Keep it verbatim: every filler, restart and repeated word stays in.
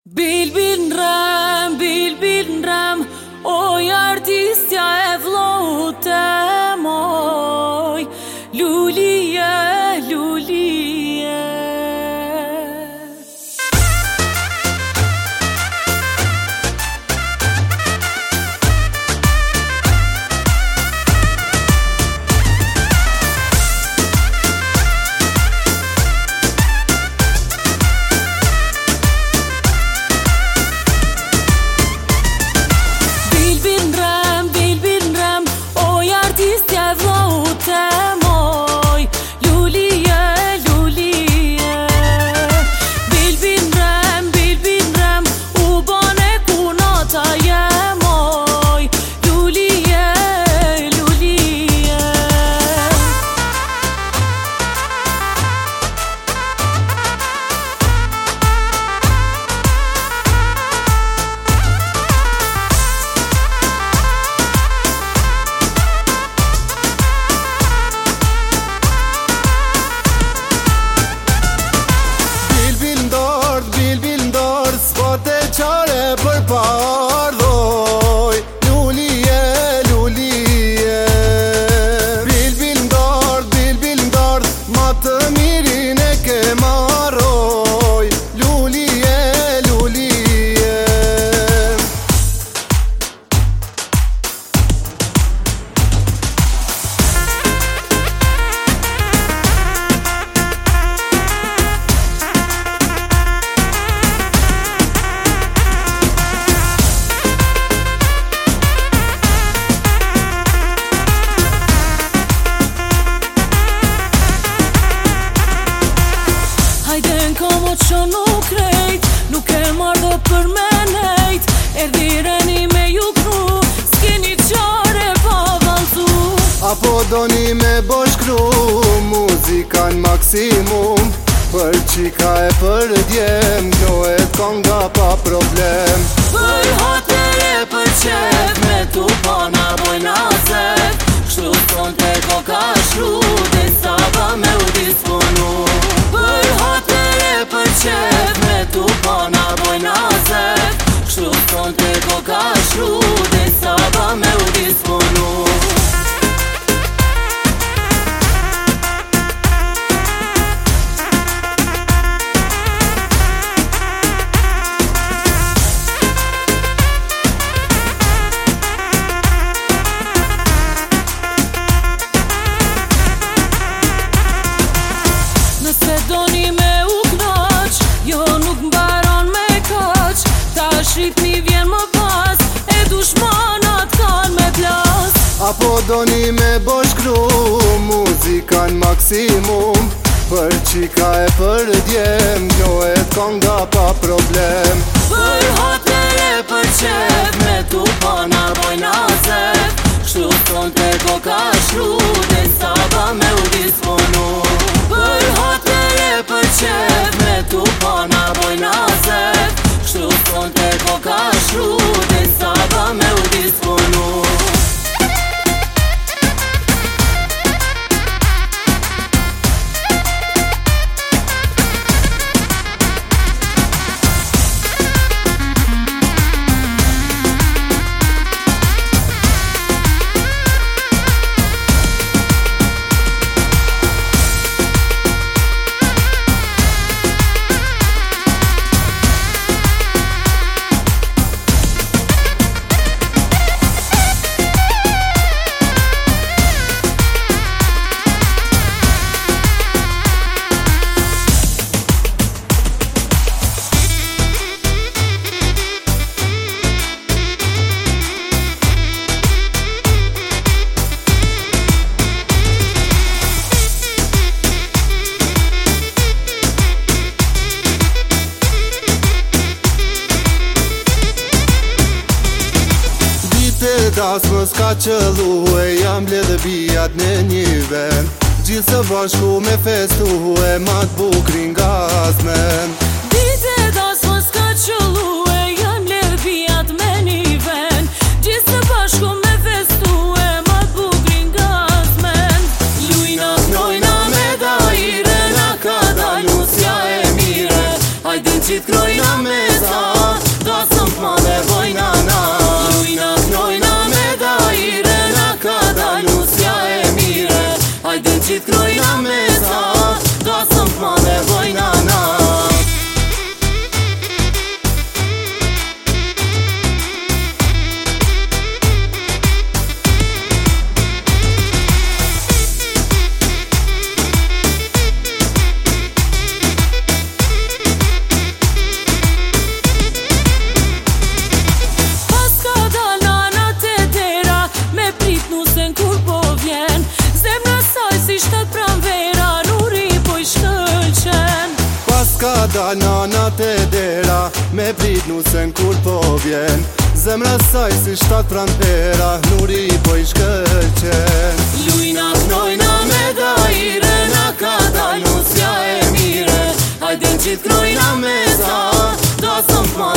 Bil bil nrem, bil bil nrem, oj artistja e vllohut tem, oj lulije, lulije. Për pardoj, lulije, lulije. Bil, bil ndard, bil, bil ndard, ma të mirin e ke marroj. Lulije, lulije. Që nuk krejt, nuk e marrë dhe për me nejt. Erdhireni me ju kru, s'keni qare pa valzu. Apo doni me boshkru, muzikan maksimum. Për qika e për djem, njohet konga pa problem. Për hater e për qef, me tu pana bojna zef. Kështu son te koka shru, dhe saba me u disponu. Për hater e për qef, me tu pana bojna zef. Kështu son te koka shru, dhe saba me u disponu. Nëse doni me u knaq, jo nuk mbaron me kaq. Ta shqipni vjen më pas, e dushmanat kan me plas. Apo doni me boshkru, muzikan maksimum. Për qika e për djem, njohet konga pa problem. Për hater e për qef, me tu pana bojna zef. Kështu son te koka shru, dhe saba me u disponu. Për hater e për qef, me tu pana bojna zef. Kështu son te koka shru, dhe saba me u disponu. Das më s'ka qëllu e jam bledhe bijat në një ven. Gjithë së bashku me festu e ma t'bukrin nga azmen. Dite das më s'ka qëllu e jam bledhe bijat me një ven. Gjithë së bashku me festu e ma t'bukrin nga azmen. Lujna knojna me dajre, na ka dalë nusja e mire. Hajdin qit krojna me za ka nana te dera, me prit nu se n'kur po vjen. Zemra saj si shtat pran pera, nuri po i shkëlqen. Lujna knojna me dajre, na ka dal nusja e mire. Hajden qit knojna me za, da sëm